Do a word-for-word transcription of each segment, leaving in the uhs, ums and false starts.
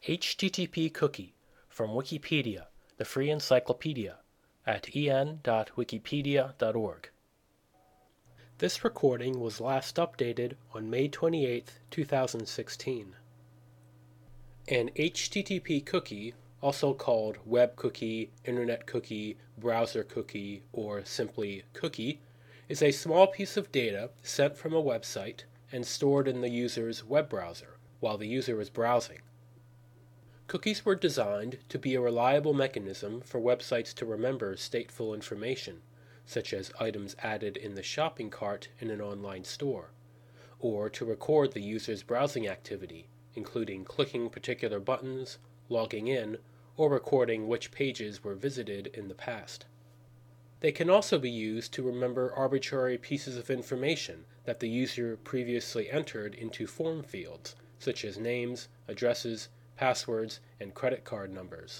H T T P Cookie from Wikipedia, the free encyclopedia, at e n dot wikipedia dot org. This recording was last updated on May twenty-eighth, two thousand sixteen. An H T T P cookie, also called web cookie, internet cookie, browser cookie, or simply cookie, is a small piece of data sent from a website and stored in the user's web browser while the user is browsing. Cookies were designed to be a reliable mechanism for websites to remember stateful information, such as items added in the shopping cart in an online store, or to record the user's browsing activity, including clicking particular buttons, logging in, or recording which pages were visited in the past. They can also be used to remember arbitrary pieces of information that the user previously entered into form fields, such as names, addresses, passwords, and credit card numbers.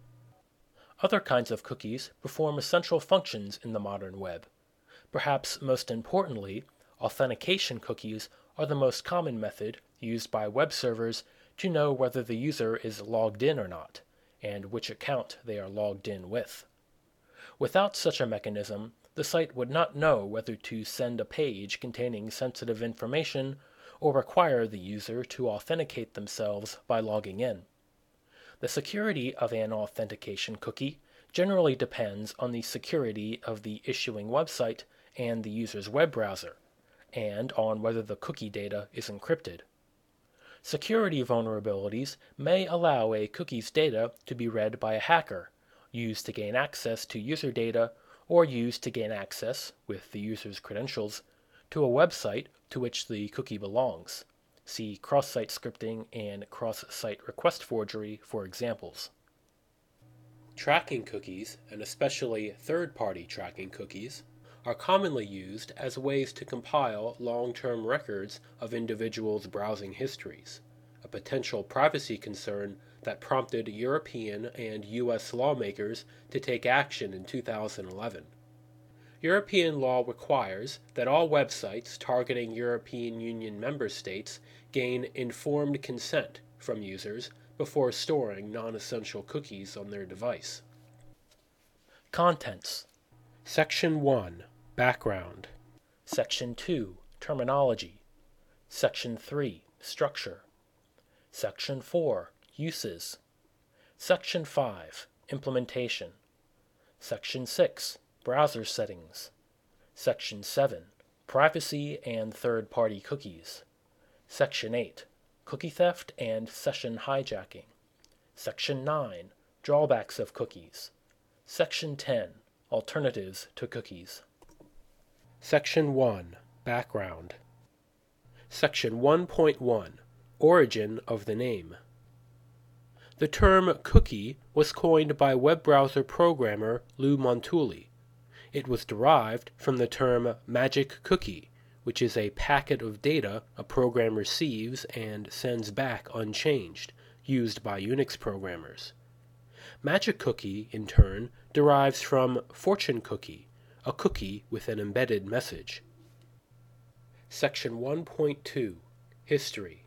Other kinds of cookies perform essential functions in the modern web. Perhaps most importantly, authentication cookies are the most common method used by web servers to know whether the user is logged in or not, and which account they are logged in with. Without such a mechanism, the site would not know whether to send a page containing sensitive information or require the user to authenticate themselves by logging in. The security of an authentication cookie generally depends on the security of the issuing website and the user's web browser, and on whether the cookie data is encrypted. Security vulnerabilities may allow a cookie's data to be read by a hacker, used to gain access to user data, or used to gain access, with the user's credentials, to a website to which the cookie belongs. See cross-site scripting and cross-site request forgery for examples. Tracking cookies, and especially third-party tracking cookies, are commonly used as ways to compile long-term records of individuals' browsing histories, a potential privacy concern that prompted European and U S lawmakers to take action in two thousand eleven. European law requires that all websites targeting European Union member states gain informed consent from users before storing non-essential cookies on their device. Contents. Section one. Background. Section two. Terminology. Section three. Structure. Section four. Uses. Section five. Implementation. Section six. Browser settings. Section seven. Privacy and third-party cookies. Section eight. Cookie theft and session hijacking. Section nine. Drawbacks of cookies. Section ten. Alternatives to cookies. Section one. Background. Section one point one. Origin of the name. The term cookie was coined by web browser programmer Lou Montulli. It was derived from the term magic cookie, which is a packet of data a program receives and sends back unchanged, used by Unix programmers. Magic cookie, in turn, derives from fortune cookie, a cookie with an embedded message. Section one point two. History.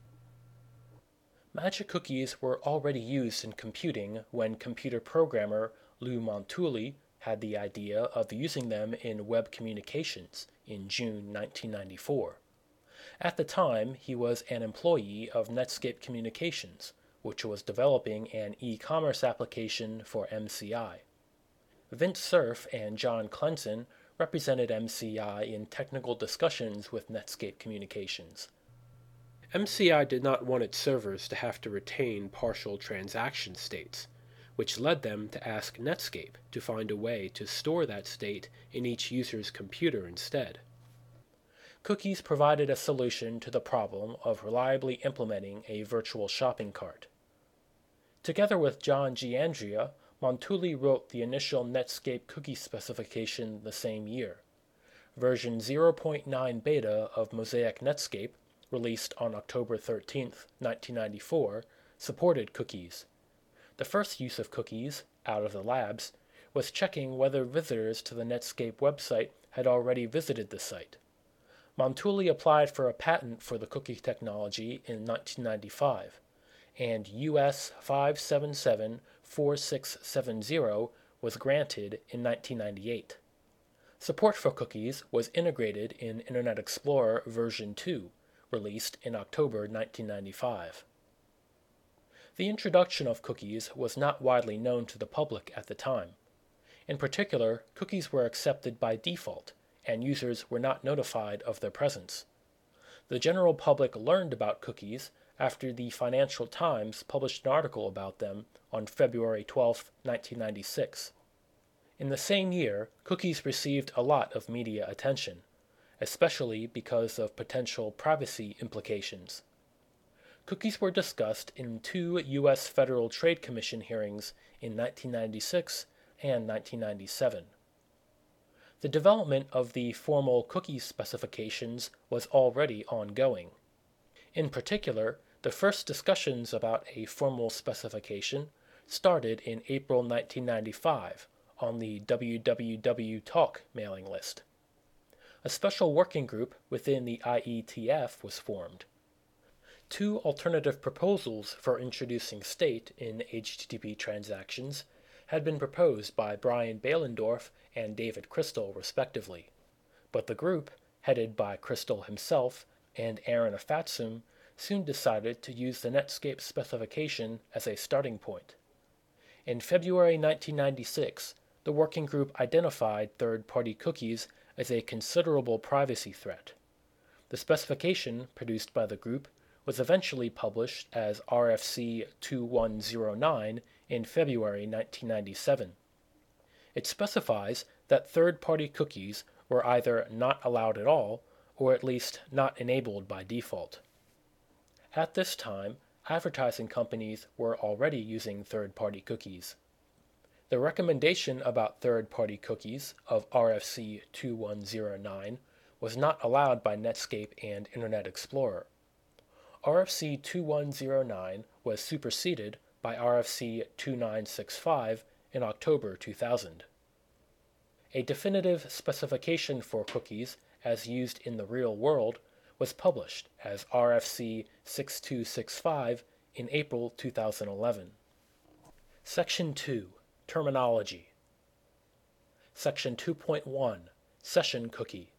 Magic cookies were already used in computing when computer programmer Lou Montulli had the idea of using them in web communications in June nineteen ninety-four. At the time, he was an employee of Netscape Communications, which was developing an e-commerce application for M C I. Vint Cerf and John Clenson represented M C I in technical discussions with Netscape Communications. M C I did not want its servers to have to retain partial transaction states, which led them to ask Netscape to find a way to store that state in each user's computer instead. Cookies provided a solution to the problem of reliably implementing a virtual shopping cart. Together with John Giandria, Montulli wrote the initial Netscape cookie specification the same year. Version zero point nine beta of Mosaic Netscape, released on October thirteenth, nineteen ninety-four, supported cookies. The first use of cookies, out of the labs, was checking whether visitors to the Netscape website had already visited the site. Montulli applied for a patent for the cookie technology in nineteen ninety-five, and U S five seven seven four six seven zero was granted in nineteen ninety-eight. Support for cookies was integrated in Internet Explorer version two, released in October nineteen ninety-five. The introduction of cookies was not widely known to the public at the time. In particular, cookies were accepted by default, and users were not notified of their presence. The general public learned about cookies after the Financial Times published an article about them on February twelfth, nineteen ninety-six. In the same year, cookies received a lot of media attention, especially because of potential privacy implications. Cookies were discussed in two U S Federal Trade Commission hearings in nineteen ninety-six and nineteen ninety-seven. The development of the formal cookie specifications was already ongoing. In particular, the first discussions about a formal specification started in April nineteen ninety-five on the W W W Talk mailing list. A special working group within the I E T F was formed. Two alternative proposals for introducing state in H T T P transactions had been proposed by Brian Behlendorf and David Crystal, respectively, but the group, headed by Crystal himself and Aaron Afatsum, soon decided to use the Netscape specification as a starting point. In February nineteen ninety-six, the working group identified third-party cookies as a considerable privacy threat. The specification, produced by the group, was eventually published as R F C two one zero nine in February nineteen ninety-seven. It specifies that third-party cookies were either not allowed at all, or at least not enabled by default. At this time, advertising companies were already using third-party cookies. The recommendation about third-party cookies of R F C two one zero nine was not allowed by Netscape and Internet Explorer. R F C two one zero nine was superseded by R F C two nine six five in October two thousand. A definitive specification for cookies as used in the real world was published as R F C six two six five in April two thousand eleven. Section two. Terminology. Section two point one. Session cookie.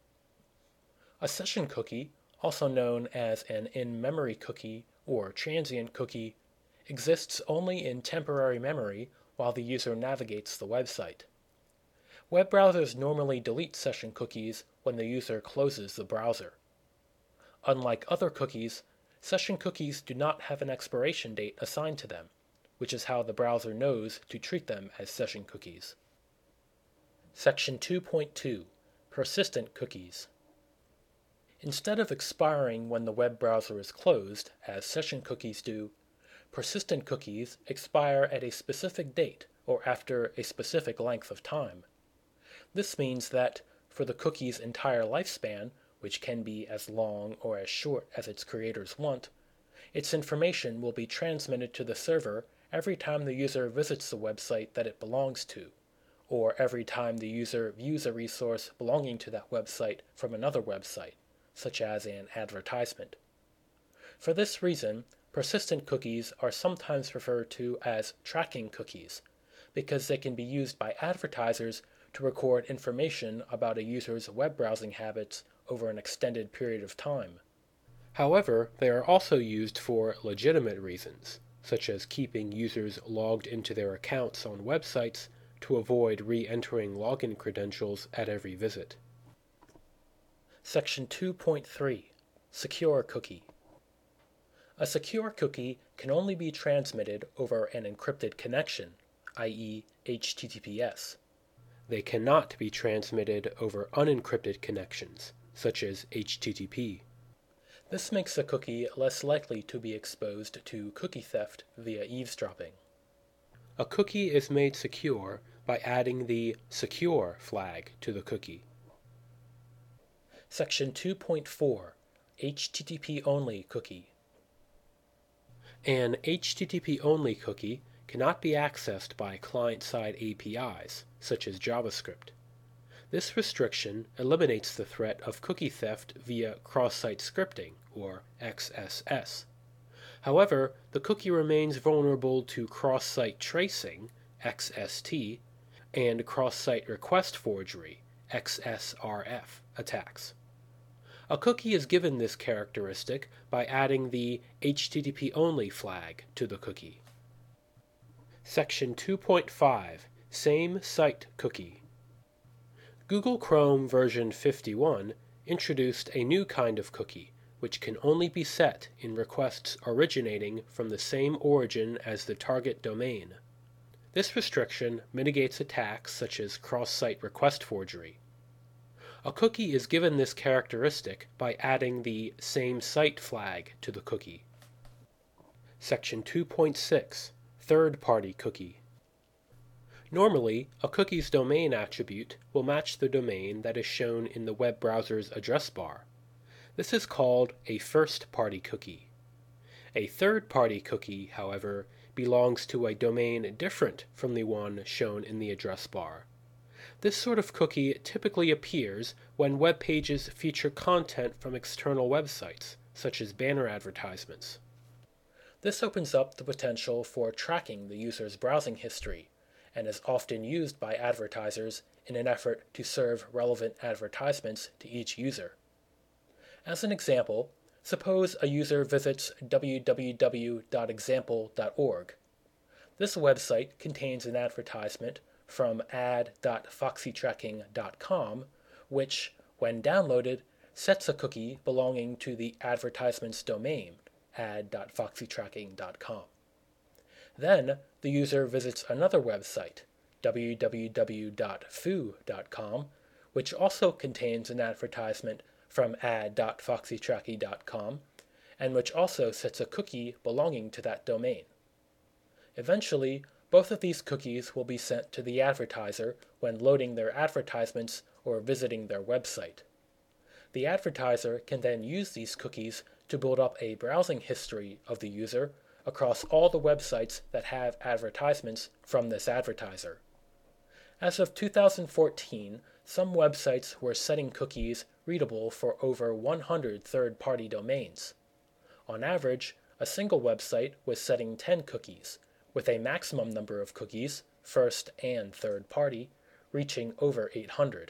A session cookie, also known as an in-memory cookie or transient cookie, exists only in temporary memory while the user navigates the website. Web browsers normally delete session cookies when the user closes the browser. Unlike other cookies, session cookies do not have an expiration date assigned to them, which is how the browser knows to treat them as session cookies. Section two point two. Persistent cookies. Instead of expiring when the web browser is closed, as session cookies do, persistent cookies expire at a specific date or after a specific length of time. This means that, for the cookie's entire lifespan, which can be as long or as short as its creators want, its information will be transmitted to the server every time the user visits the website that it belongs to, or every time the user views a resource belonging to that website from another website, such as an advertisement. For this reason, persistent cookies are sometimes referred to as tracking cookies, because they can be used by advertisers to record information about a user's web browsing habits over an extended period of time. However, they are also used for legitimate reasons, such as keeping users logged into their accounts on websites to avoid re-entering login credentials at every visit. Section two point three. Secure cookie. A secure cookie can only be transmitted over an encrypted connection, that is H T T P S. They cannot be transmitted over unencrypted connections, such as H T T P. This makes a cookie less likely to be exposed to cookie theft via eavesdropping. A cookie is made secure by adding the secure flag to the cookie. Section two point four. H T T P-only cookie. An H T T P-only cookie cannot be accessed by client-side A P Is, such as JavaScript. This restriction eliminates the threat of cookie theft via cross-site scripting, or X S S. However, the cookie remains vulnerable to cross-site tracing, X S T, and cross-site request forgery, X S R F, attacks. A cookie is given this characteristic by adding the H T T P only flag to the cookie. Section two point five, Same Site Cookie. Google Chrome version fifty-one introduced a new kind of cookie, which can only be set in requests originating from the same origin as the target domain. This restriction mitigates attacks such as cross-site request forgery. A cookie is given this characteristic by adding the Same Site flag to the cookie. Section two point six, Third-Party Cookie. Normally, a cookie's domain attribute will match the domain that is shown in the web browser's address bar. This is called a first-party cookie. A third-party cookie, however, belongs to a domain different from the one shown in the address bar. This sort of cookie typically appears when web pages feature content from external websites, such as banner advertisements. This opens up the potential for tracking the user's browsing history, and is often used by advertisers in an effort to serve relevant advertisements to each user. As an example, suppose a user visits w w w dot example dot org. This website contains an advertisement from ad dot foxy tracking dot com, which, when downloaded, sets a cookie belonging to the advertisement's domain, ad dot foxy tracking dot com. Then, the user visits another website, w w w dot foo dot com, which also contains an advertisement from ad dot foxy tracking dot com, and which also sets a cookie belonging to that domain. Eventually, both of these cookies will be sent to the advertiser when loading their advertisements or visiting their website. The advertiser can then use these cookies to build up a browsing history of the user across all the websites that have advertisements from this advertiser. As of two thousand fourteen, some websites were setting cookies readable for over one hundred third-party domains. On average, a single website was setting ten cookies, with a maximum number of cookies, first and third party, reaching over eight hundred.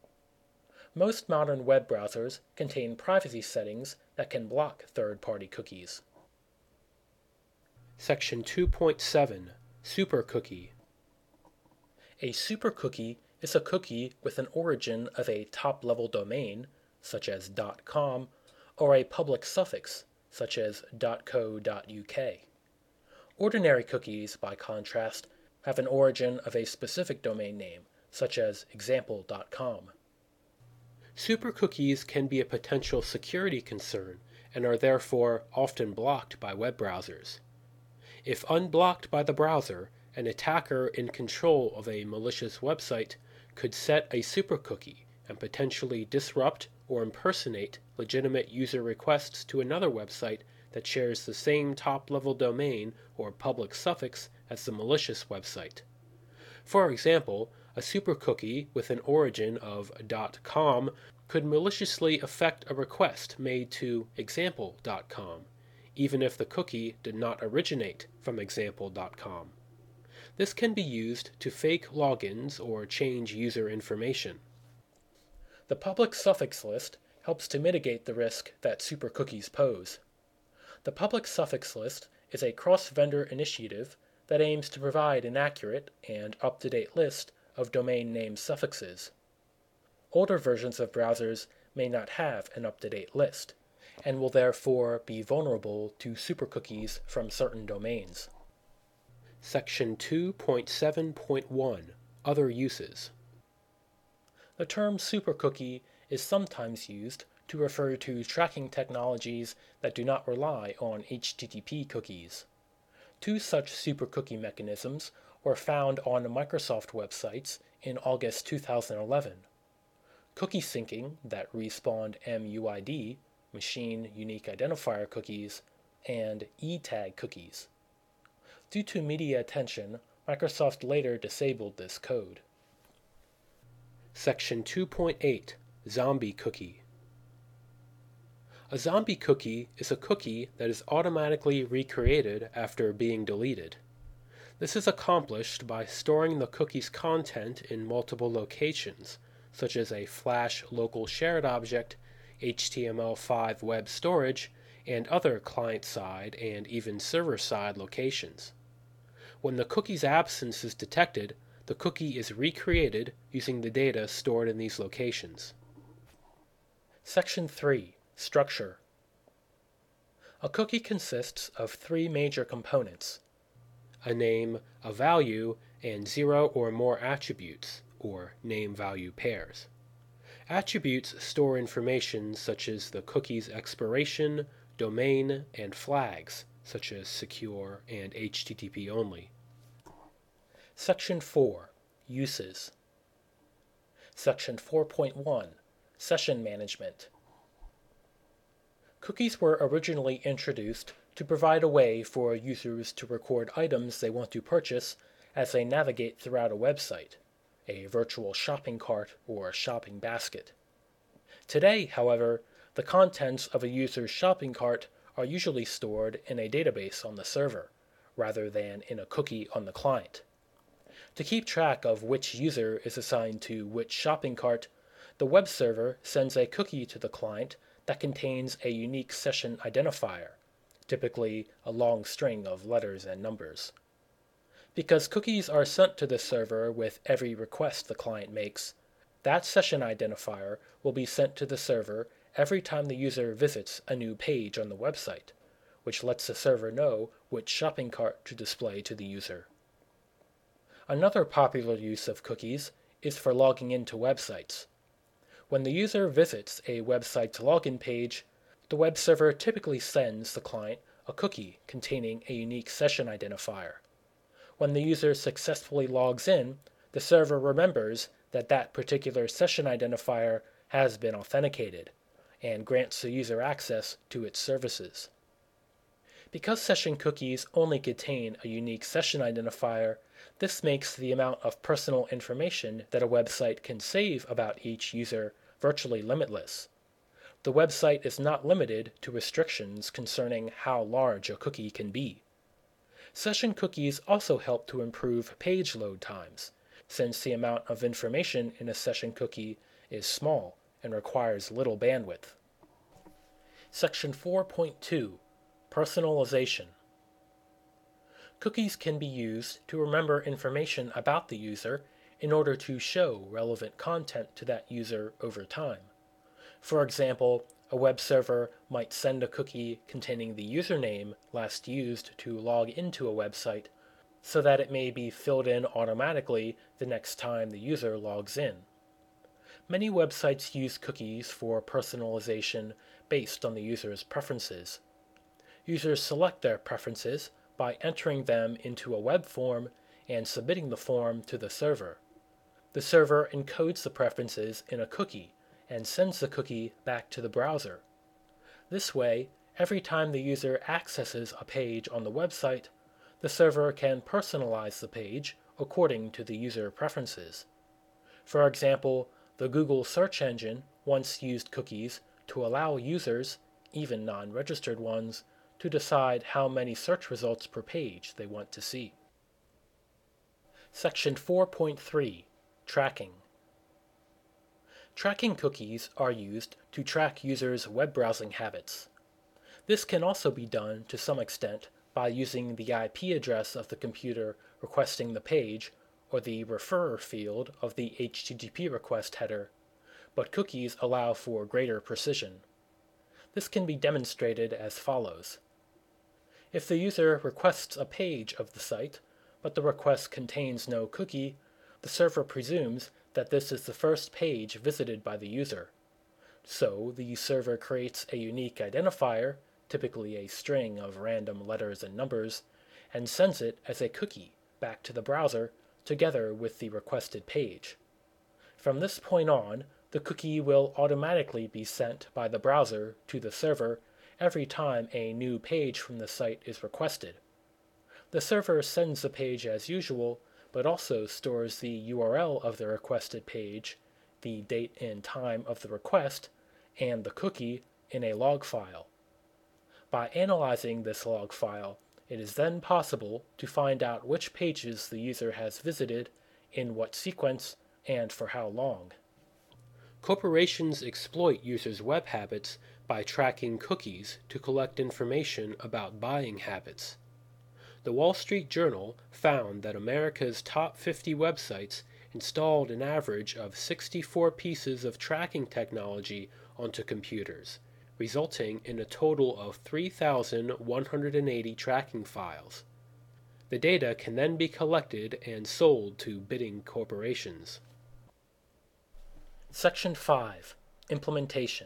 Most modern web browsers contain privacy settings that can block third-party cookies. Section two point seven, Super Cookie. A super cookie is a cookie with an origin of a top-level domain, such as .com, or a public suffix, such as .co dot U K. Ordinary cookies, by contrast, have an origin of a specific domain name, such as example dot com. Super cookies can be a potential security concern and are therefore often blocked by web browsers. If unblocked by the browser, an attacker in control of a malicious website could set a super cookie and potentially disrupt or impersonate legitimate user requests to another website that shares the same top-level domain or public suffix as the malicious website. For example, a super cookie with an origin of .com could maliciously affect a request made to example dot com, even if the cookie did not originate from example dot com. This can be used to fake logins or change user information. The public suffix list helps to mitigate the risk that super cookies pose. The public suffix list is a cross-vendor initiative that aims to provide an accurate and up-to-date list of domain name suffixes. Older versions of browsers may not have an up-to-date list, and will therefore be vulnerable to super cookies from certain domains. Section two point seven point one, Other Uses. The term supercookie is sometimes used to refer to tracking technologies that do not rely on H T T P cookies. Two such supercookie mechanisms were found on Microsoft websites in August two thousand eleven. Cookie syncing that respawned M U I D, Machine Unique Identifier Cookies, and E-tag cookies. Due to media attention, Microsoft later disabled this code. Section two point eight, Zombie Cookie. A zombie cookie is a cookie that is automatically recreated after being deleted. This is accomplished by storing the cookie's content in multiple locations, such as a Flash local shared object, H T M L five web storage, and other client-side and even server-side locations. When the cookie's absence is detected, the cookie is recreated using the data stored in these locations. Section three. Structure. A cookie consists of three major components: a name, a value, and zero or more attributes, or name-value pairs. Attributes store information such as the cookie's expiration, domain, and flags, such as secure and H T T P only. Section four. Uses. Section four point one. Session Management. Cookies were originally introduced to provide a way for users to record items they want to purchase as they navigate throughout a website, a virtual shopping cart or shopping basket. Today, however, the contents of a user's shopping cart are usually stored in a database on the server, rather than in a cookie on the client. To keep track of which user is assigned to which shopping cart, the web server sends a cookie to the client that contains a unique session identifier, typically a long string of letters and numbers. Because cookies are sent to the server with every request the client makes, that session identifier will be sent to the server every time the user visits a new page on the website, which lets the server know which shopping cart to display to the user. Another popular use of cookies is for logging into websites. When the user visits a website's login page, the web server typically sends the client a cookie containing a unique session identifier. When the user successfully logs in, the server remembers that that particular session identifier has been authenticated, and grants the user access to its services. Because session cookies only contain a unique session identifier, this makes the amount of personal information that a website can save about each user virtually limitless. The website is not limited to restrictions concerning how large a cookie can be. Session cookies also help to improve page load times, since the amount of information in a session cookie is small and requires little bandwidth. Section four point two. Personalization. Cookies can be used to remember information about the user in order to show relevant content to that user over time. For example, a web server might send a cookie containing the username last used to log into a website so that it may be filled in automatically the next time the user logs in. Many websites use cookies for personalization based on the user's preferences. Users select their preferences by entering them into a web form and submitting the form to the server. The server encodes the preferences in a cookie and sends the cookie back to the browser. This way, every time the user accesses a page on the website, the server can personalize the page according to the user preferences. For example, the Google search engine once used cookies to allow users, even non-registered ones, to decide how many search results per page they want to see. Section four point three. Tracking. Tracking cookies are used to track users' web browsing habits. This can also be done to some extent by using the I P address of the computer requesting the page or the referrer field of the H T T P request header, but cookies allow for greater precision. This can be demonstrated as follows. If the user requests a page of the site, but the request contains no cookie, the server presumes that this is the first page visited by the user. So the server creates a unique identifier, typically a string of random letters and numbers, and sends it as a cookie back to the browser together with the requested page. From this point on, the cookie will automatically be sent by the browser to the server every time a new page from the site is requested. The server sends the page as usual, but also stores the U R L of the requested page, the date and time of the request, and the cookie in a log file. By analyzing this log file, it is then possible to find out which pages the user has visited, in what sequence, and for how long. Corporations exploit users' web habits by tracking cookies to collect information about buying habits. The Wall Street Journal found that America's top fifty websites installed an average of sixty-four pieces of tracking technology onto computers, resulting in a total of three thousand one hundred eighty tracking files. The data can then be collected and sold to bidding corporations. Section five. Implementation.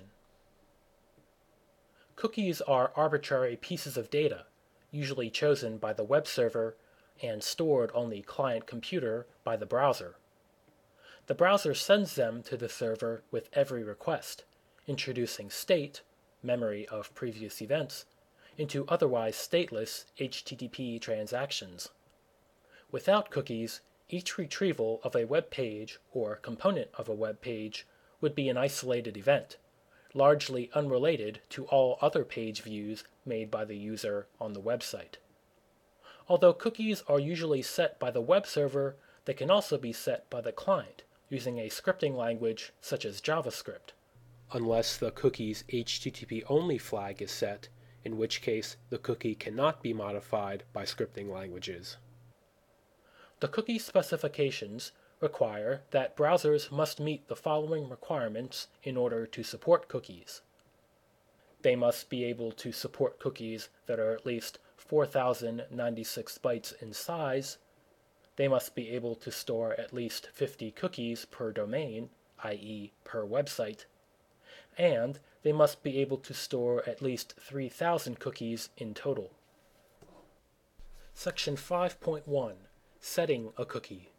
Cookies are arbitrary pieces of data, usually chosen by the web server and stored on the client computer by the browser. The browser sends them to the server with every request, introducing state, memory of previous events, into otherwise stateless H T T P transactions. Without cookies, each retrieval of a web page or component of a web page would be an isolated event, largely unrelated to all other page views made by the user on the website. Although cookies are usually set by the web server, they can also be set by the client using a scripting language such as JavaScript, unless the cookie's H T T P-only flag is set, in which case the cookie cannot be modified by scripting languages. The cookie specifications require that browsers must meet the following requirements in order to support cookies. They must be able to support cookies that are at least four thousand ninety-six bytes in size. They must be able to store at least fifty cookies per domain, that is per website, and they must be able to store at least three thousand cookies in total. Section five point one. Setting a cookie.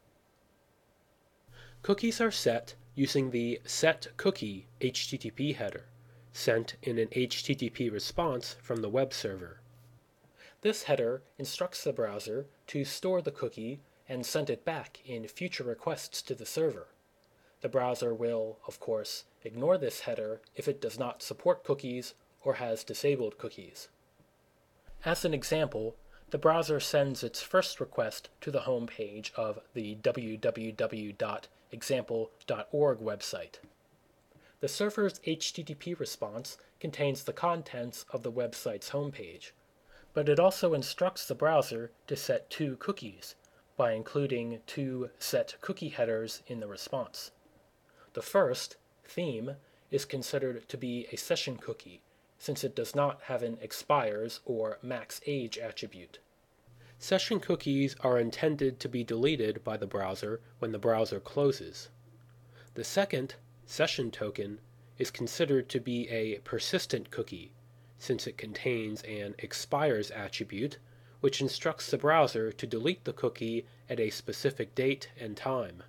Cookies are set using the setCookie H T T P header, sent in an H T T P response from the web server. This header instructs the browser to store the cookie and send it back in future requests to the server. The browser will, of course, ignore this header if it does not support cookies or has disabled cookies. As an example, the browser sends its first request to the home page of the w w w dot example dot org website. The server's H T T P response contains the contents of the website's homepage, but it also instructs the browser to set two cookies by including two set cookie headers in the response. The first, theme, is considered to be a session cookie, since it does not have an expires or max age attribute. Session cookies are intended to be deleted by the browser when the browser closes. The second, session token, is considered to be a persistent cookie, since it contains an expires attribute, which instructs the browser to delete the cookie at a specific date and time.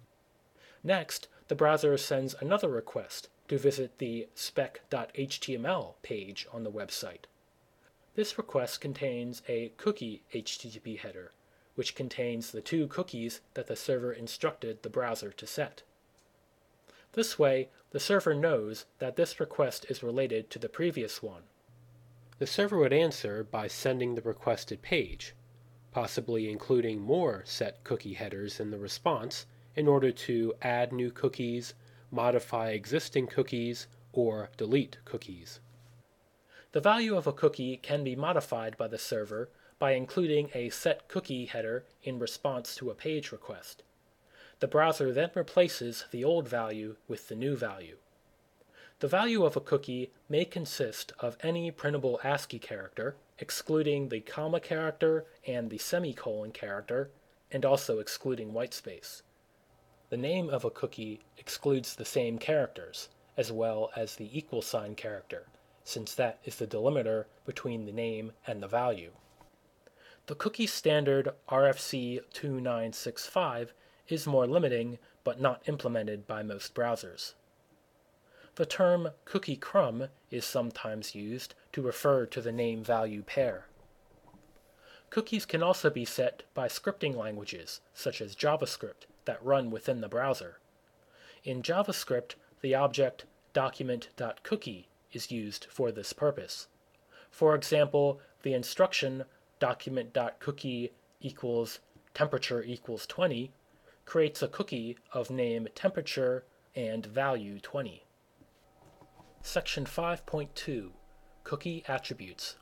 Next, the browser sends another request to visit the spec dot H T M L page on the website. This request contains a cookie H T T P header, which contains the two cookies that the server instructed the browser to set. This way, the server knows that this request is related to the previous one. The server would answer by sending the requested page, possibly including more set cookie headers in the response in order to add new cookies, modify existing cookies, or delete cookies. The value of a cookie can be modified by the server by including a set cookie header in response to a page request. The browser then replaces the old value with the new value. The value of a cookie may consist of any printable ASCII character, excluding the comma character and the semicolon character, and also excluding whitespace. The name of a cookie excludes the same characters, as well as the equal sign character, since that is the delimiter between the name and the value. The cookie standard R F C two nine six five is more limiting, but not implemented by most browsers. The term cookie crumb is sometimes used to refer to the name-value pair. Cookies can also be set by scripting languages, such as JavaScript, that run within the browser. In JavaScript, the object document.cookie is used for this purpose. For example, the instruction document.cookie equals temperature equals twenty creates a cookie of name temperature and value twenty. Section five point two, Cookie Attributes.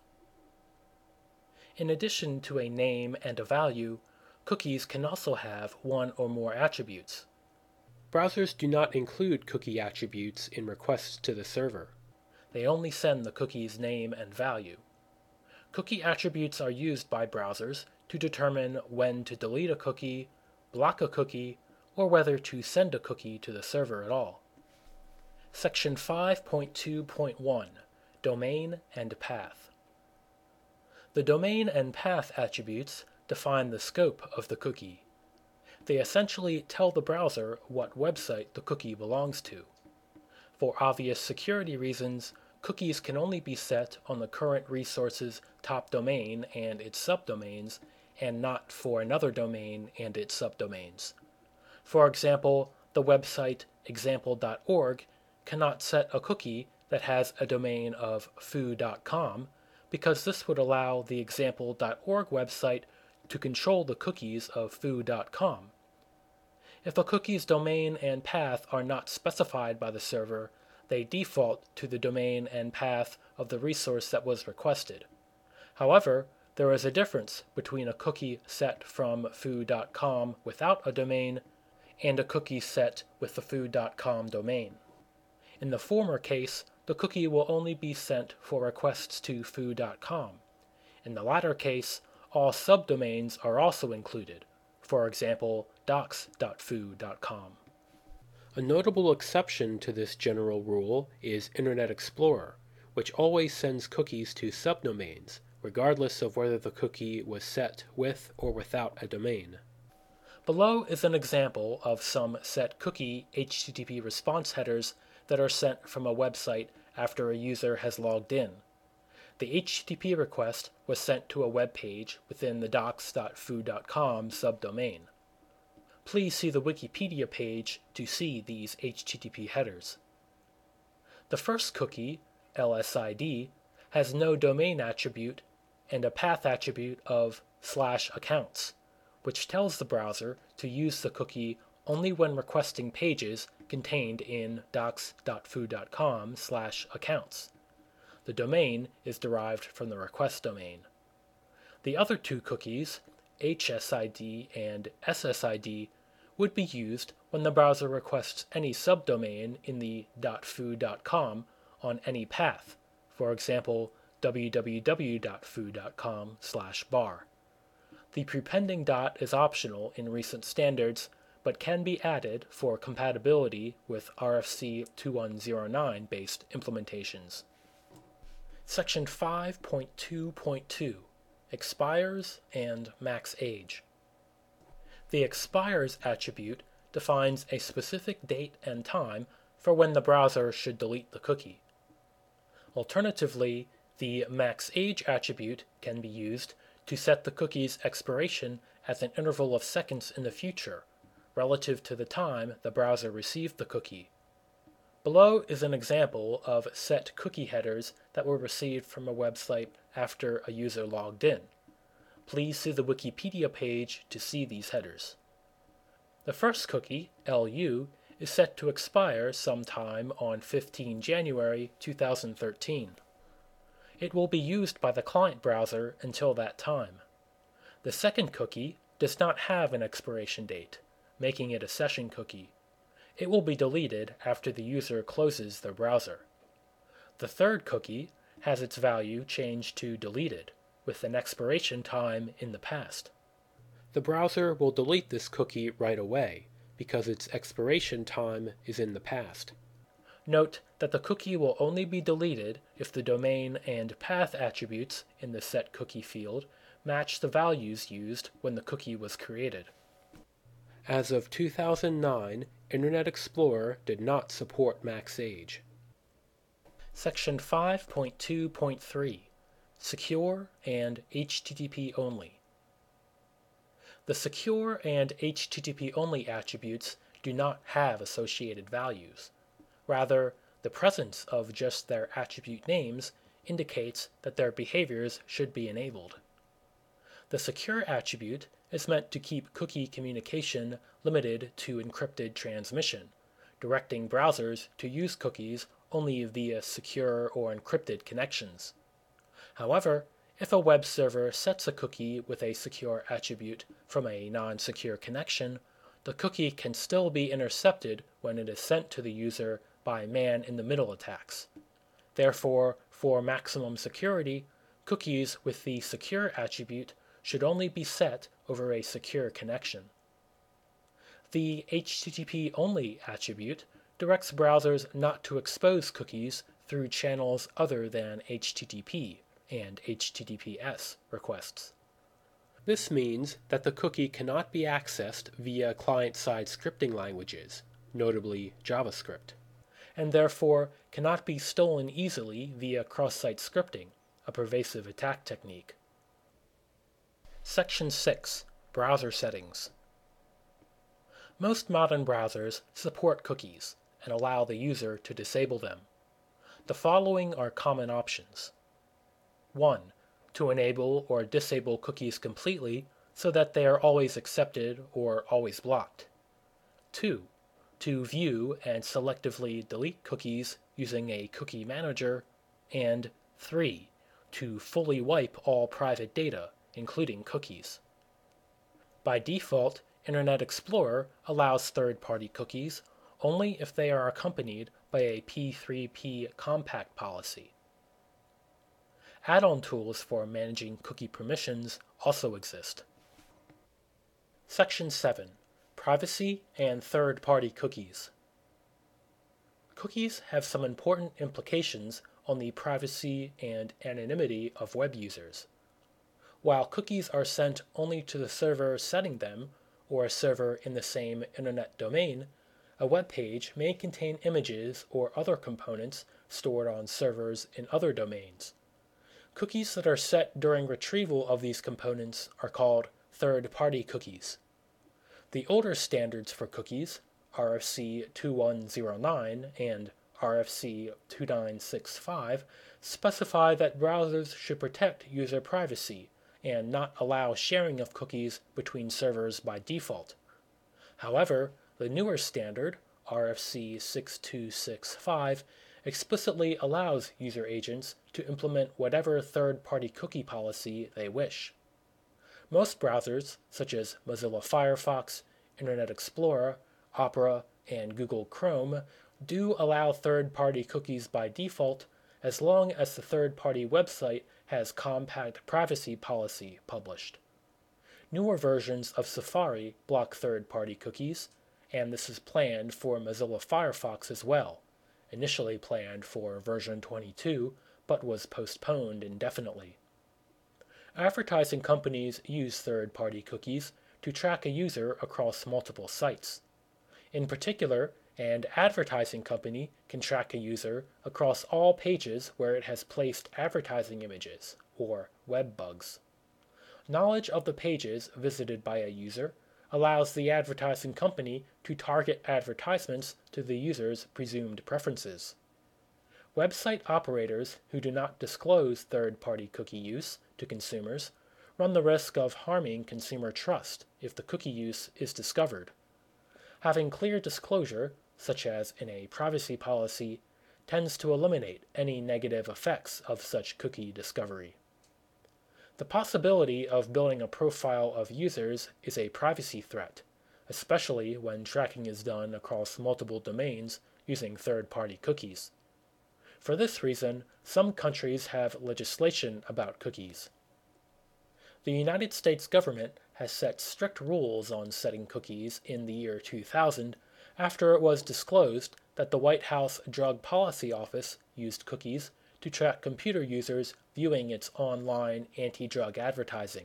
In addition to a name and a value, cookies can also have one or more attributes. Browsers do not include cookie attributes in requests to the server. They only send the cookie's name and value. Cookie attributes are used by browsers to determine when to delete a cookie, block a cookie, or whether to send a cookie to the server at all. Section five point two point one, Domain and Path. The domain and path attributes define the scope of the cookie. They essentially tell the browser what website the cookie belongs to. For obvious security reasons, cookies can only be set on the current resource's top domain and its subdomains, and not for another domain and its subdomains. For example, the website example dot org cannot set a cookie that has a domain of foo dot com because this would allow the example dot org website to control the cookies of foo dot com. If a cookie's domain and path are not specified by the server, they default to the domain and path of the resource that was requested. However, there is a difference between a cookie set from foo dot com without a domain and a cookie set with the foo dot com domain. In the former case, the cookie will only be sent for requests to foo dot com. In the latter case, all subdomains are also included, for example, docs dot foo dot com. A notable exception to this general rule is Internet Explorer, which always sends cookies to subdomains, regardless of whether the cookie was set with or without a domain. Below is an example of some set cookie H T T P response headers that are sent from a website after a user has logged in. The H T T P request was sent to a web page within the docs dot foo dot com subdomain. Please see the Wikipedia page to see these H T T P headers. The first cookie, L S I D, has no domain attribute and a path attribute of slash accounts, which tells the browser to use the cookie only when requesting pages contained in docs dot foo dot com slash accounts. The domain is derived from the request domain. The other two cookies, H S I D and S S I D, would be used when the browser requests any subdomain in the .foo dot com on any path, for example, w w w dot foo dot com slash bar. The prepending dot is optional in recent standards, but can be added for compatibility with R F C two one zero nine based implementations. Section five point two point two, Expires and Max Age. The expires attribute defines a specific date and time for when the browser should delete the cookie. Alternatively, the max age attribute can be used to set the cookie's expiration as an interval of seconds in the future, relative to the time the browser received the cookie. Below is an example of set cookie headers that were received from a website after a user logged in. Please see the Wikipedia page to see these headers. The first cookie, L U, is set to expire sometime on the fifteenth of January two thousand thirteen. It will be used by the client browser until that time. The second cookie does not have an expiration date, making it a session cookie. It will be deleted after the user closes their browser. The third cookie has its value changed to deleted, with an expiration time in the past. The browser will delete this cookie right away, because its expiration time is in the past. Note that the cookie will only be deleted if the domain and path attributes in the set cookie field match the values used when the cookie was created. As of two thousand nine, Internet Explorer did not support max age. Section five point two point three, Secure and H T T P Only. The secure and H T T P only attributes do not have associated values. Rather, The presence of just their attribute names indicates that their behaviors should be enabled. The secure attribute is meant to keep cookie communication limited to encrypted transmission, directing browsers to use cookies only via secure or encrypted connections. However, if a web server sets a cookie with a secure attribute from a non-secure connection, the cookie can still be intercepted when it is sent to the user by man-in-the-middle attacks. Therefore, for maximum security, cookies with the secure attribute should only be set over a secure connection. The H T T P-only attribute directs browsers not to expose cookies through channels other than H T T P and H T T P S requests. This means that the cookie cannot be accessed via client-side scripting languages, notably JavaScript, and therefore cannot be stolen easily via cross-site scripting, a pervasive attack technique. Section six. Browser Settings. Most modern browsers support cookies and allow the user to disable them. The following are common options. one. To enable or disable cookies completely so that they are always accepted or always blocked. two. To view and selectively delete cookies using a cookie manager. And three. To fully wipe all private data, including cookies. By default, Internet Explorer allows third-party cookies only if they are accompanied by a P three P compact policy. Add-on tools for managing cookie permissions also exist. Section seven. Privacy and third-party cookies. Cookies have some important implications on the privacy and anonymity of web users. While cookies are sent only to the server setting them, or a server in the same internet domain, a web page may contain images or other components stored on servers in other domains. Cookies that are set during retrieval of these components are called third-party cookies. The older standards for cookies, R F C two one zero nine and R F C two nine six five, specify that browsers should protect user privacy and not allow sharing of cookies between servers by default. However, the newer standard, R F C six two six five, explicitly allows user agents to implement whatever third-party cookie policy they wish. Most browsers, such as Mozilla Firefox, Internet Explorer, Opera, and Google Chrome, do allow third-party cookies by default as long as the third-party website has compact privacy policy published. Newer versions of Safari block third-party cookies, and this is planned for Mozilla Firefox as well, initially planned for version twenty-two, but was postponed indefinitely. Advertising companies use third-party cookies to track a user across multiple sites. In particular, an advertising company can track a user across all pages where it has placed advertising images, or web bugs. Knowledge of the pages visited by a user allows the advertising company to target advertisements to the user's presumed preferences. Website operators who do not disclose third-party cookie use to consumers run the risk of harming consumer trust if the cookie use is discovered. Having clear disclosure, such as in a privacy policy, tends to eliminate any negative effects of such cookie discovery. The possibility of building a profile of users is a privacy threat, especially when tracking is done across multiple domains using third-party cookies. For this reason, some countries have legislation about cookies. The United States government has set strict rules on setting cookies in the year two thousand after it was disclosed that the White House Drug Policy Office used cookies to track computer users viewing its online anti-drug advertising.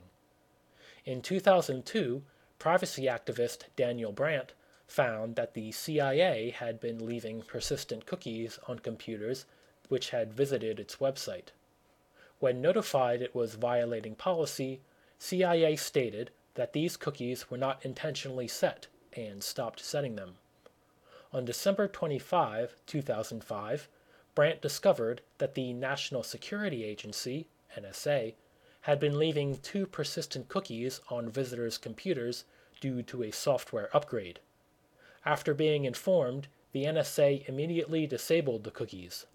In two thousand two, privacy activist Daniel Brandt found that the C I A had been leaving persistent cookies on computers which had visited its website. When notified it was violating policy, C I A stated that these cookies were not intentionally set and stopped setting them. On December twenty-fifth, two thousand five, Brandt discovered that the National Security Agency, N S A, had been leaving two persistent cookies on visitors' computers due to a software upgrade. After being informed, the N S A immediately disabled the cookies.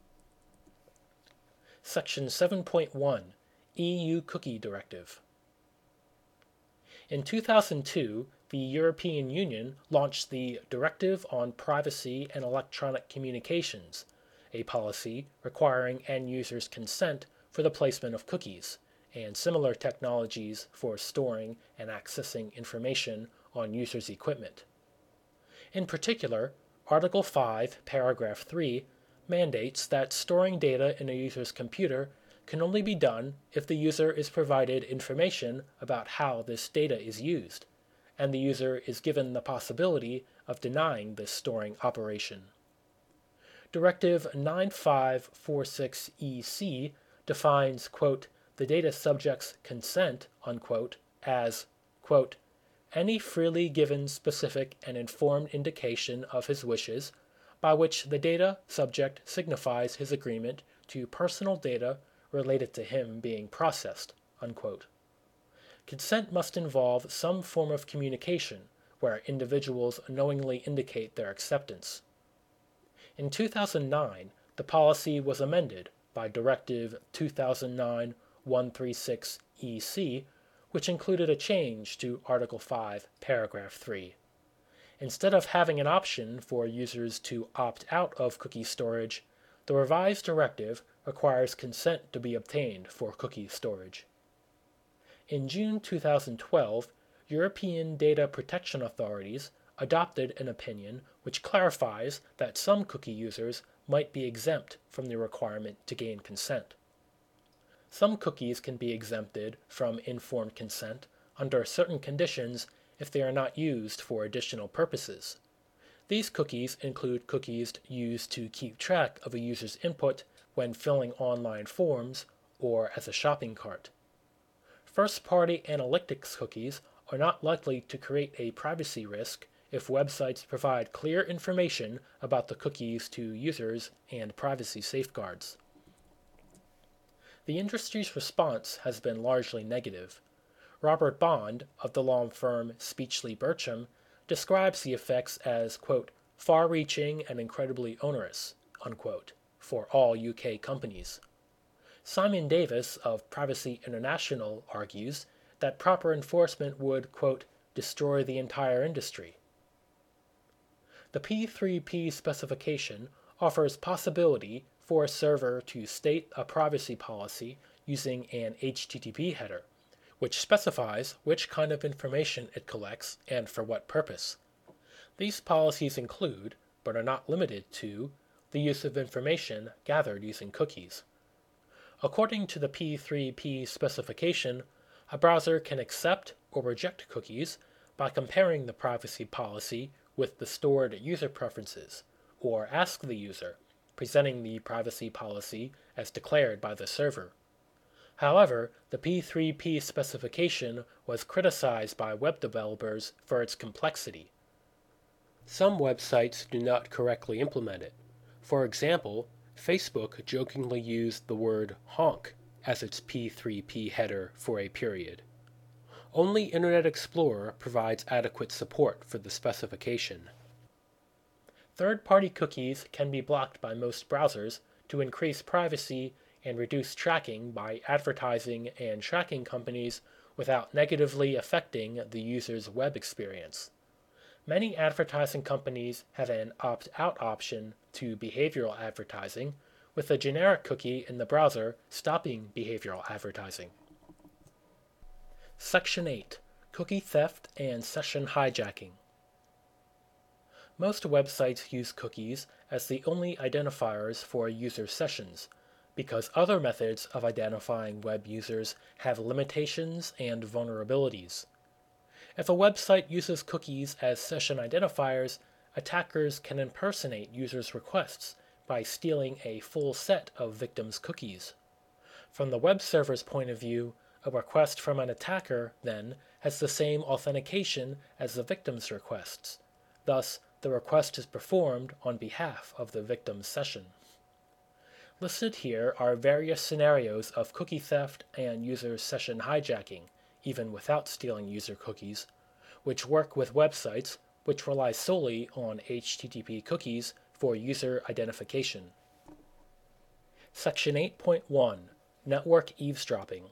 Section seven point one, E U Cookie Directive. In two thousand two, the European Union launched the Directive on Privacy and Electronic Communications, a policy requiring end users' consent for the placement of cookies, and similar technologies for storing and accessing information on users' equipment. In particular, Article five, Paragraph three mandates that storing data in a user's computer can only be done if the user is provided information about how this data is used, and the user is given the possibility of denying this storing operation. Directive nine five four six E C defines, quote, the data subject's consent, unquote, as, quote, any freely given specific and informed indication of his wishes by which the data subject signifies his agreement to personal data related to him being processed, unquote. Consent must involve some form of communication where individuals knowingly indicate their acceptance. In two thousand nine, the policy was amended by Directive two thousand nine one thirty-six E C, which included a change to Article five, Paragraph three. Instead of having an option for users to opt out of cookie storage, the revised directive requires consent to be obtained for cookie storage. In June two thousand twelve, European data protection authorities adopted an opinion which clarifies that some cookie users might be exempt from the requirement to gain consent. Some cookies can be exempted from informed consent under certain conditions if they are not used for additional purposes. These cookies include cookies used to keep track of a user's input when filling online forms or as a shopping cart. First-party analytics cookies are not likely to create a privacy risk if websites provide clear information about the cookies to users and privacy safeguards. The industry's response has been largely negative. Robert Bond, of the law firm Speechley Bircham, describes the effects as, quote, far-reaching and incredibly onerous, unquote, for all U K companies. Simon Davis of Privacy International argues that proper enforcement would, quote, destroy the entire industry. The P three P specification offers possibility for a server to state a privacy policy using an H T T P header, which specifies which kind of information it collects and for what purpose. These policies include, but are not limited to, the use of information gathered using cookies. According to the P three P specification, a browser can accept or reject cookies by comparing the privacy policy with the stored user preferences, or ask the user, presenting the privacy policy as declared by the server. However, the P three P specification was criticized by web developers for its complexity. Some websites do not correctly implement it. For example, Facebook jokingly used the word honk as its P three P header for a period. Only Internet Explorer provides adequate support for the specification. Third-party cookies can be blocked by most browsers to increase privacy and reduce tracking by advertising and tracking companies without negatively affecting the user's web experience. Many advertising companies have an opt-out option to behavioral advertising, with a generic cookie in the browser stopping behavioral advertising. Section eight. Cookie Theft and Session Hijacking. Most websites use cookies as the only identifiers for user sessions, because other methods of identifying web users have limitations and vulnerabilities. If a website uses cookies as session identifiers, attackers can impersonate users' requests by stealing a full set of victims' cookies. From the web server's point of view, a request from an attacker, then, has the same authentication as the victim's requests. Thus, the request is performed on behalf of the victim's session. Listed here are various scenarios of cookie theft and user session hijacking, even without stealing user cookies, which work with websites which rely solely on H T T P cookies for user identification. Section eight point one, Network Eavesdropping.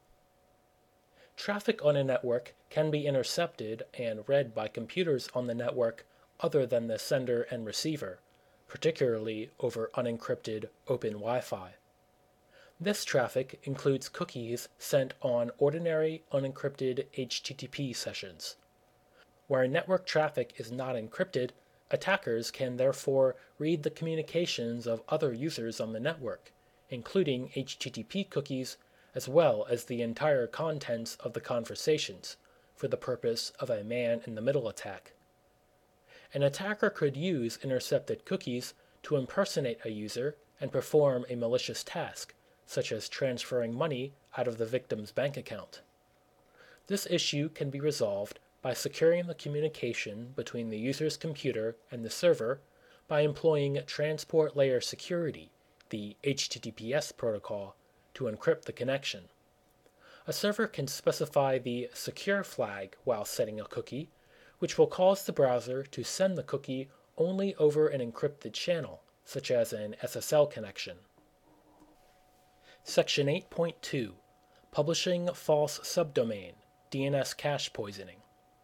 Traffic on a network can be intercepted and read by computers on the network other than the sender and receiver, particularly over unencrypted open Wi-Fi. This traffic includes cookies sent on ordinary unencrypted H T T P sessions. Where network traffic is not encrypted, attackers can therefore read the communications of other users on the network, including H T T P cookies, as well as the entire contents of the conversations, for the purpose of a man-in-the-middle attack. An attacker could use intercepted cookies to impersonate a user and perform a malicious task, such as transferring money out of the victim's bank account. This issue can be resolved by securing the communication between the user's computer and the server by employing Transport Layer Security, the H T T P S protocol, to encrypt the connection. A server can specify the secure flag while setting a cookie, which will cause the browser to send the cookie only over an encrypted channel, such as an S S L connection. Section eight point two, Publishing False Subdomain, D N S Cache Poisoning.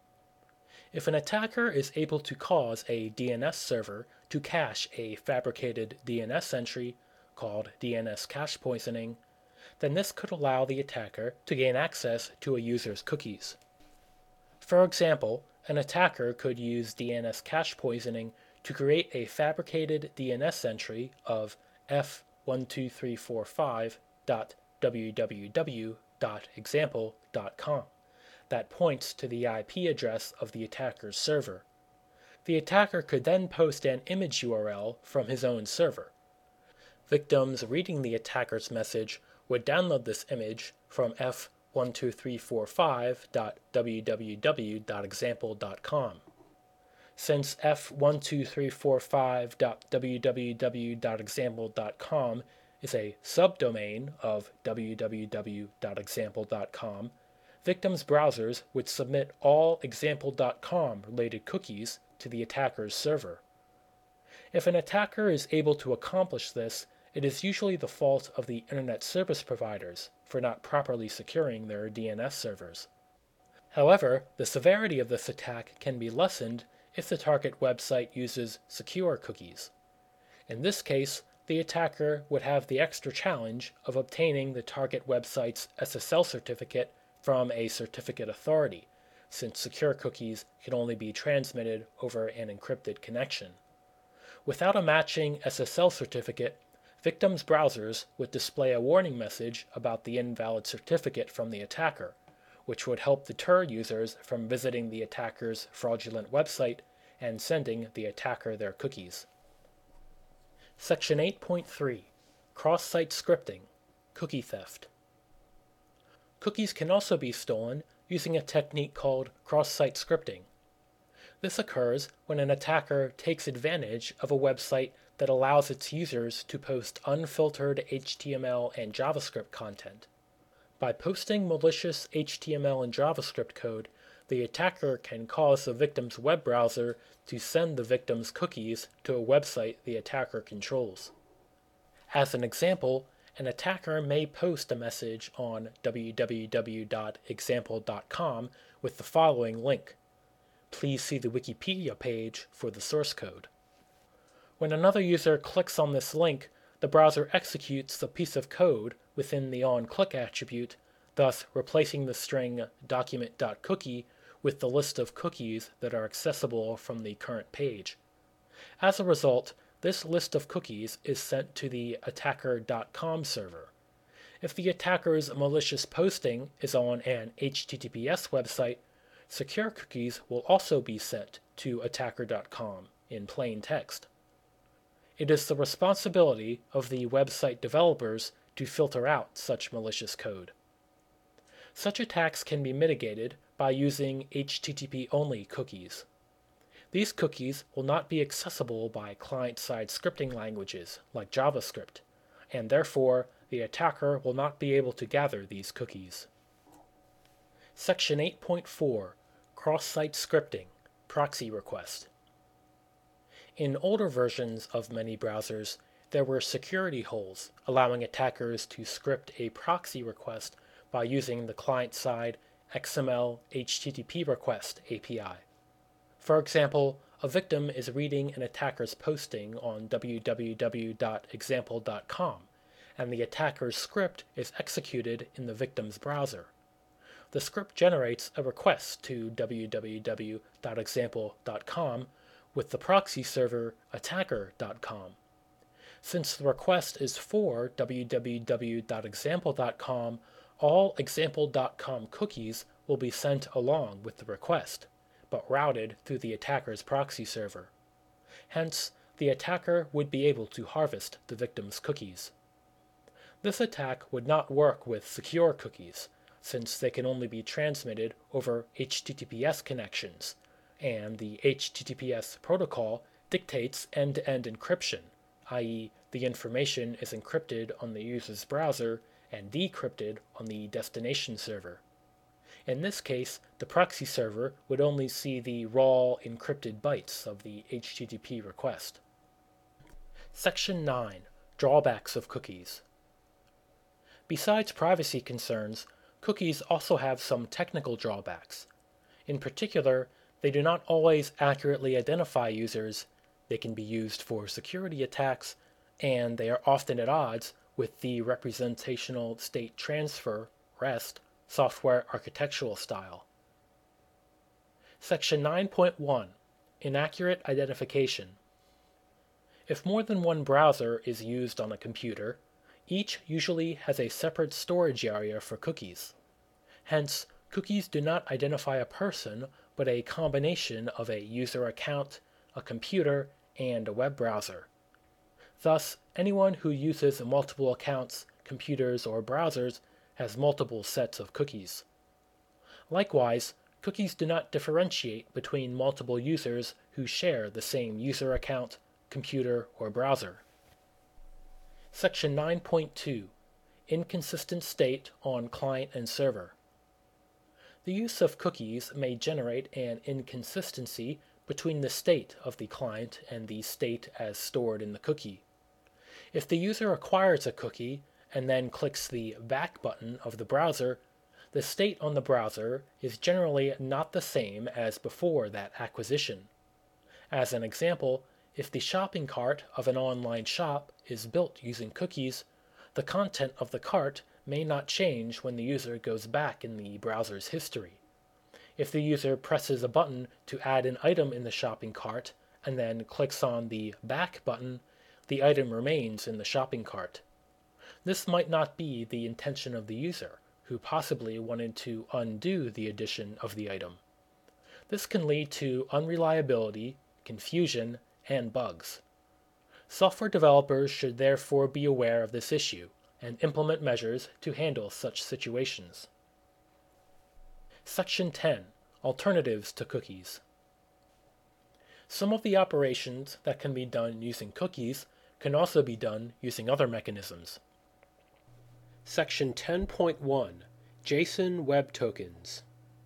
If an attacker is able to cause a D N S server to cache a fabricated D N S entry called D N S cache poisoning, then this could allow the attacker to gain access to a user's cookies. For example, an attacker could use D N S cache poisoning to create a fabricated D N S entry of f one two three four five dot w w w dot example dot com that points to the I P address of the attacker's server. The attacker could then post an image U R L from his own server. Victims reading the attacker's message would download this image from f one two three four five dot w w w dot example dot com. Since f one two three four five dot w w w dot example dot com is a subdomain of w w w dot example dot com, victims' browsers would submit all example dot com related cookies to the attacker's server. If an attacker is able to accomplish this, it is usually the fault of the internet service providers for not properly securing their D N S servers. However, the severity of this attack can be lessened if the target website uses secure cookies. In this case, the attacker would have the extra challenge of obtaining the target website's S S L certificate from a certificate authority, since secure cookies can only be transmitted over an encrypted connection. Without a matching S S L certificate, victims' browsers would display a warning message about the invalid certificate from the attacker, which would help deter users from visiting the attacker's fraudulent website and sending the attacker their cookies. Section eight point three, Cross-Site Scripting, Cookie Theft. Cookies can also be stolen using a technique called cross-site scripting. This occurs when an attacker takes advantage of a website that allows its users to post unfiltered H T M L and JavaScript content. By posting malicious H T M L and JavaScript code, the attacker can cause the victim's web browser to send the victim's cookies to a website the attacker controls. As an example, an attacker may post a message on w w w dot example dot com with the following link. Please see the Wikipedia page for the source code. When another user clicks on this link, the browser executes the piece of code within the onClick attribute, thus replacing the string document.cookie with the list of cookies that are accessible from the current page. As a result, this list of cookies is sent to the attacker dot com server. If the attacker's malicious posting is on an H T T P S website, secure cookies will also be sent to attacker dot com in plain text. It is the responsibility of the website developers to filter out such malicious code. Such attacks can be mitigated by using H T T P-only cookies. These cookies will not be accessible by client-side scripting languages like JavaScript, and therefore the attacker will not be able to gather these cookies. Section eight point four, Cross-Site Scripting, Proxy Request. In older versions of many browsers, there were security holes allowing attackers to script a proxy request by using the client-side X M L H T T P request A P I. For example, a victim is reading an attacker's posting on w w w dot example dot com, and the attacker's script is executed in the victim's browser. The script generates a request to w w w dot example dot com with the proxy server attacker dot com. Since the request is for w w w dot example dot com, all example dot com cookies will be sent along with the request, but routed through the attacker's proxy server. Hence, the attacker would be able to harvest the victim's cookies. This attack would not work with secure cookies, since they can only be transmitted over H T T P S connections, and the H T T P S protocol dictates end-to-end encryption, that is, the information is encrypted on the user's browser and decrypted on the destination server. In this case, the proxy server would only see the raw encrypted bytes of the H T T P request. Section nine, Drawbacks of Cookies. Besides privacy concerns, cookies also have some technical drawbacks. In particular, they do not always accurately identify users, they can be used for security attacks, and they are often at odds with the representational state transfer, REST, software architectural style. Section nine point one, Inaccurate Identification. If more than one browser is used on a computer, each usually has a separate storage area for cookies. Hence, cookies do not identify a person, but a combination of a user account, a computer, and a web browser. Thus, anyone who uses multiple accounts, computers, or browsers has multiple sets of cookies. Likewise, cookies do not differentiate between multiple users who share the same user account, computer, or browser. Section nine point two, Inconsistent State on Client and Server. The use of cookies may generate an inconsistency between the state of the client and the state as stored in the cookie. If the user acquires a cookie and then clicks the back button of the browser, the state on the browser is generally not the same as before that acquisition. As an example, if the shopping cart of an online shop is built using cookies, the content of the cart may not change when the user goes back in the browser's history. If the user presses a button to add an item in the shopping cart and then clicks on the back button, the item remains in the shopping cart. This might not be the intention of the user, who possibly wanted to undo the addition of the item. This can lead to unreliability, confusion, and bugs. Software developers should therefore be aware of this issue and implement measures to handle such situations. Section ten, Alternatives to Cookies. Some of the operations that can be done using cookies can also be done using other mechanisms. Section ten point one, JSON Web Tokens.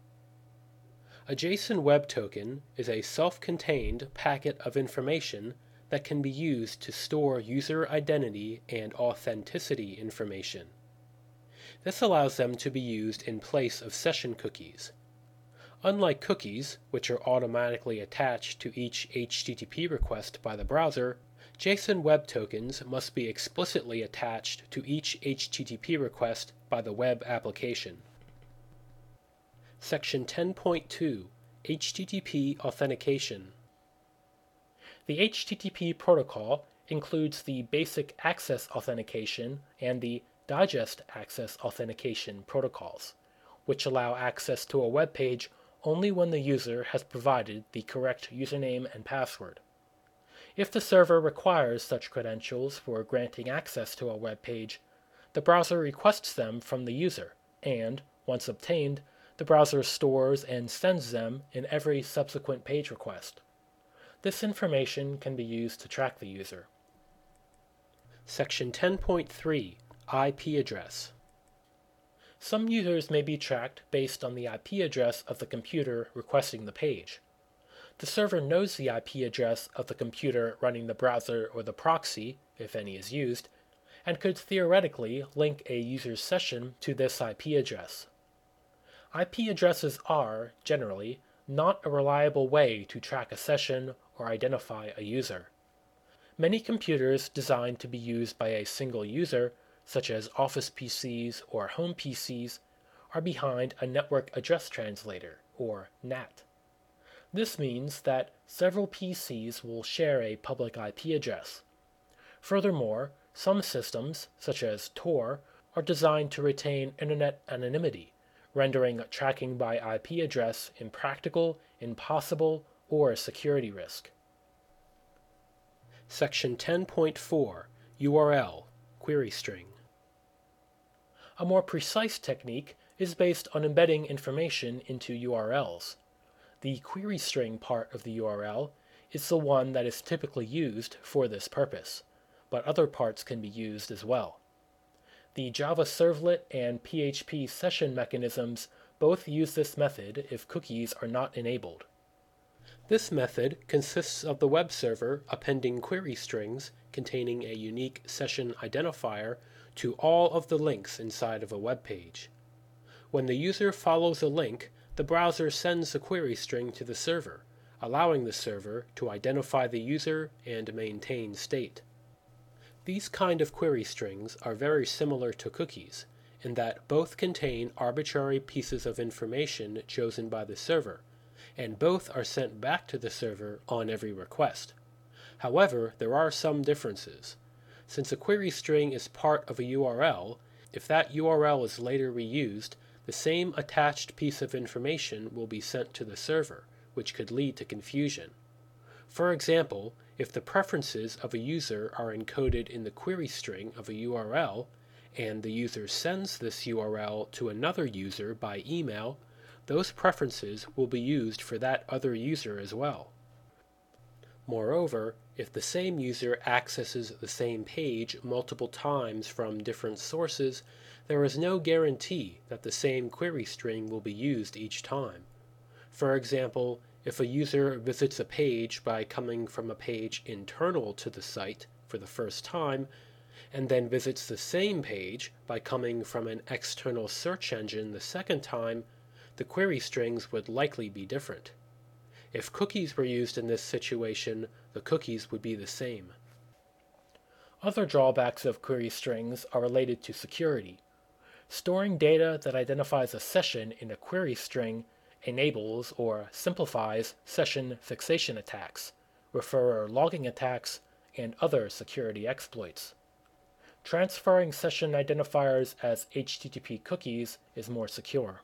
A JSON Web Token is a self-contained packet of information that can be used to store user identity and authenticity information. This allows them to be used in place of session cookies. Unlike cookies, which are automatically attached to each H T T P request by the browser, JSON Web Tokens must be explicitly attached to each H T T P request by the web application. Section ten point two, H T T P Authentication. The H T T P protocol includes the Basic Access Authentication and the Digest Access Authentication protocols, which allow access to a web page only when the user has provided the correct username and password. If the server requires such credentials for granting access to a web page, the browser requests them from the user, and, once obtained, the browser stores and sends them in every subsequent page request. This information can be used to track the user. Section ten point three, I P address. Some users may be tracked based on the I P address of the computer requesting the page. The server knows the I P address of the computer running the browser or the proxy, if any is used, and could theoretically link a user's session to this I P address. I P addresses are, generally, not a reliable way to track a session or identify a user. Many computers designed to be used by a single user, such as Office P Cs or home P Cs, are behind a network address translator, or N A T. This means that several P Cs will share a public I P address. Furthermore, some systems, such as Tor, are designed to retain internet anonymity, rendering tracking by I P address impractical, impossible, or a security risk. Section ten point four, U R L, query string. A more precise technique is based on embedding information into U R Ls. The query string part of the U R L is the one that is typically used for this purpose, but other parts can be used as well. The Java Servlet and P H P session mechanisms both use this method if cookies are not enabled. This method consists of the web server appending query strings containing a unique session identifier to all of the links inside of a web page. When the user follows a link, the browser sends the query string to the server, allowing the server to identify the user and maintain state. These kind of query strings are very similar to cookies, in that both contain arbitrary pieces of information chosen by the server, and both are sent back to the server on every request. However, there are some differences. Since a query string is part of a U R L, if that U R L is later reused, the same attached piece of information will be sent to the server, which could lead to confusion. For example, if the preferences of a user are encoded in the query string of a U R L, and the user sends this U R L to another user by email, those preferences will be used for that other user as well. Moreover, if the same user accesses the same page multiple times from different sources, there is no guarantee that the same query string will be used each time. For example, if a user visits a page by coming from a page internal to the site for the first time, and then visits the same page by coming from an external search engine the second time, the query strings would likely be different. If cookies were used in this situation, the cookies would be the same. Other drawbacks of query strings are related to security. Storing data that identifies a session in a query string enables or simplifies session fixation attacks, referrer logging attacks, and other security exploits. Transferring session identifiers as H T T P cookies is more secure.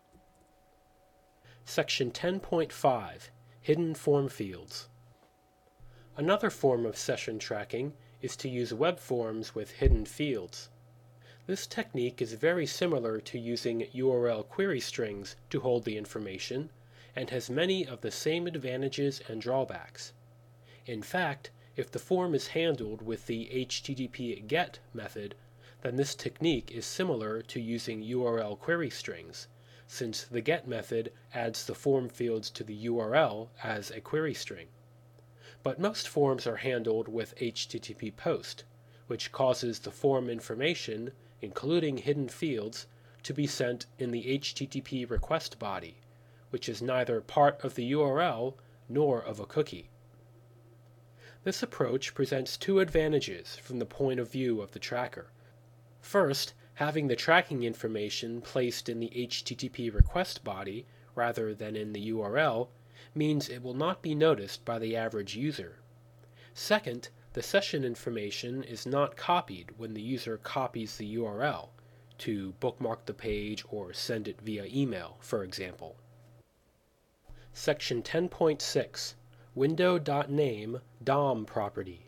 Section ten point five, Hidden Form Fields. Another form of session tracking is to use web forms with hidden fields. This technique is very similar to using U R L query strings to hold the information, and has many of the same advantages and drawbacks. In fact, if the form is handled with the H T T P GET method, then this technique is similar to using U R L query strings, since the GET method adds the form fields to the U R L as a query string. But most forms are handled with H T T P POST, which causes the form information, including hidden fields, to be sent in the H T T P request body, which is neither part of the U R L nor of a cookie. This approach presents two advantages from the point of view of the tracker. First, having the tracking information placed in the H T T P request body rather than in the U R L means it will not be noticed by the average user. Second, the session information is not copied when the user copies the U R L to bookmark the page or send it via email, for example. Section ten point six, Window.name D O M property.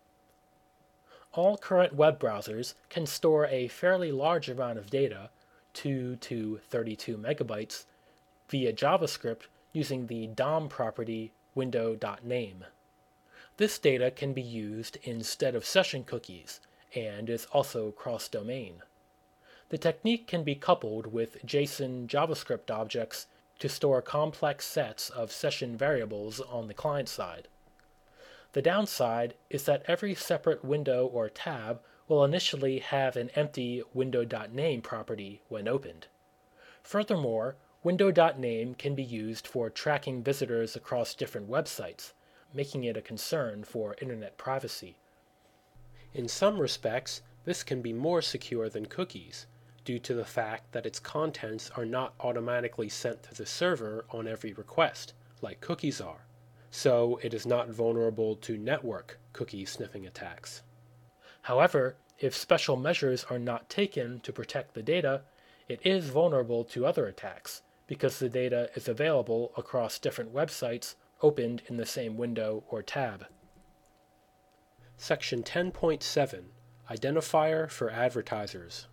All current web browsers can store a fairly large amount of data, two to thirty-two megabytes, via JavaScript using the D O M property window.name. This data can be used instead of session cookies, and is also cross-domain. The technique can be coupled with JSON JavaScript objects to store complex sets of session variables on the client side. The downside is that every separate window or tab will initially have an empty window.name property when opened. Furthermore, window.name can be used for tracking visitors across different websites, making it a concern for internet privacy. In some respects, this can be more secure than cookies, due to the fact that its contents are not automatically sent to the server on every request, like cookies are, so it is not vulnerable to network cookie sniffing attacks. However, if special measures are not taken to protect the data, it is vulnerable to other attacks, because the data is available across different websites opened in the same window or tab. Section ten point seven, Identifier for Advertisers.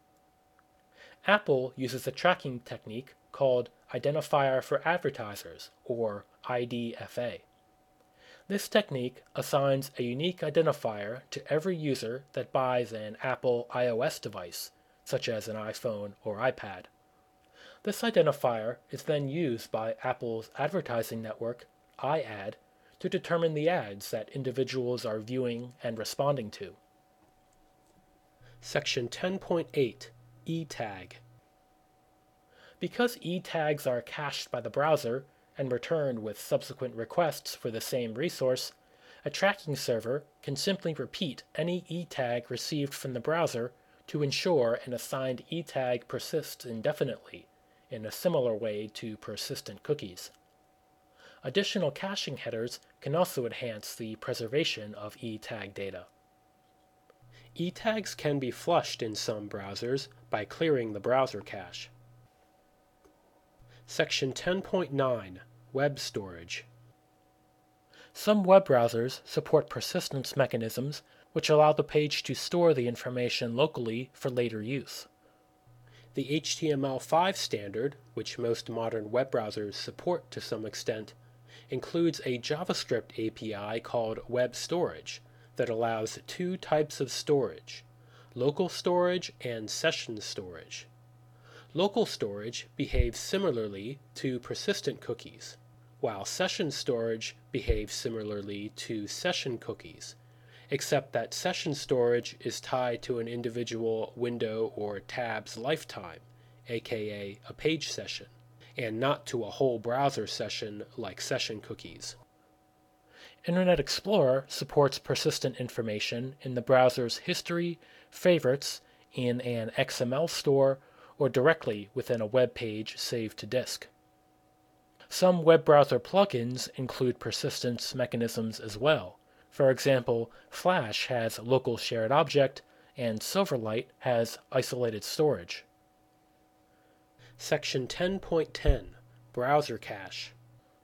Apple uses a tracking technique called Identifier for Advertisers, or I D F A. This technique assigns a unique identifier to every user that buys an Apple iOS device, such as an iPhone or iPad. This identifier is then used by Apple's advertising network, iAd, to determine the ads that individuals are viewing and responding to. Section ten point eight, E-Tag. Because E-tags are cached by the browser and returned with subsequent requests for the same resource, a tracking server can simply repeat any E-tag received from the browser to ensure an assigned E-tag persists indefinitely, in a similar way to persistent cookies. Additional caching headers can also enhance the preservation of E-tag data. E-tags can be flushed in some browsers by clearing the browser cache. Section ten point nine, Web Storage. Some web browsers support persistence mechanisms which allow the page to store the information locally for later use. The H T M L five standard, which most modern web browsers support to some extent, includes a JavaScript A P I called Web Storage that allows two types of storage, local storage and session storage. Local storage behaves similarly to persistent cookies, while session storage behaves similarly to session cookies, except that session storage is tied to an individual window or tab's lifetime, aka a page session, and not to a whole browser session like session cookies. Internet Explorer supports persistent information in the browser's history, favorites, in an X M L store, or directly within a web page saved to disk. Some web browser plugins include persistence mechanisms as well. For example, Flash has local shared object, and Silverlight has isolated storage. Section ten point ten, Browser Cache.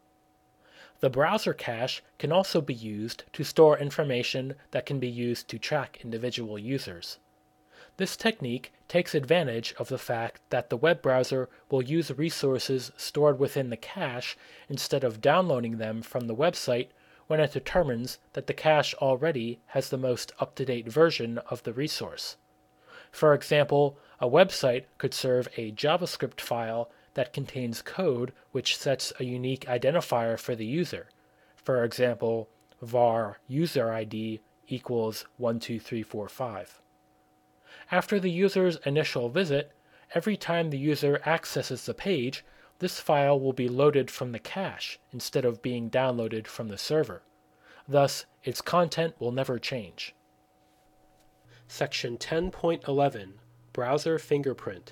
The browser cache can also be used to store information that can be used to track individual users. This technique takes advantage of the fact that the web browser will use resources stored within the cache instead of downloading them from the website when it determines that the cache already has the most up-to-date version of the resource. For example, a website could serve a JavaScript file that contains code which sets a unique identifier for the user. For example, var user I D equals one two three four five. After the user's initial visit, every time the user accesses the page, this file will be loaded from the cache instead of being downloaded from the server. Thus, its content will never change. Section ten point eleven, Browser Fingerprint.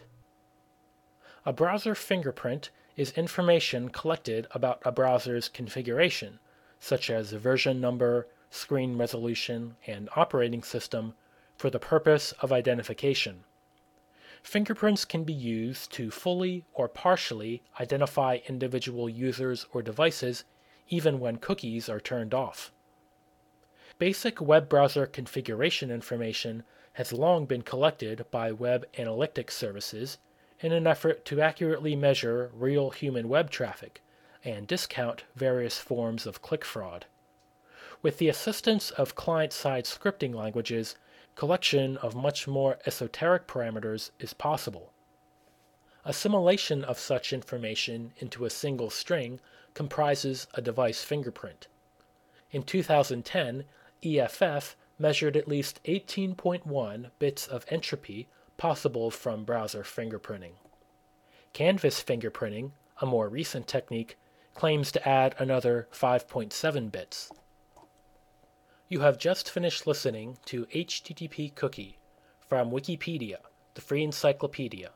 A browser fingerprint is information collected about a browser's configuration, such as version number, screen resolution, and operating system, for the purpose of identification. Fingerprints can be used to fully or partially identify individual users or devices, even when cookies are turned off. Basic web browser configuration information has long been collected by web analytics services in an effort to accurately measure real human web traffic and discount various forms of click fraud. With the assistance of client-side scripting languages, collection of much more esoteric parameters is possible. Assimilation of such information into a single string comprises a device fingerprint. In two thousand ten, E F F measured at least eighteen point one bits of entropy possible from browser fingerprinting. Canvas fingerprinting, a more recent technique, claims to add another five point seven bits. You have just finished listening to H T T P Cookie from Wikipedia, the free encyclopedia.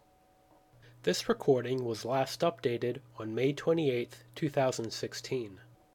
This recording was last updated on May twenty-eighth, two thousand sixteen.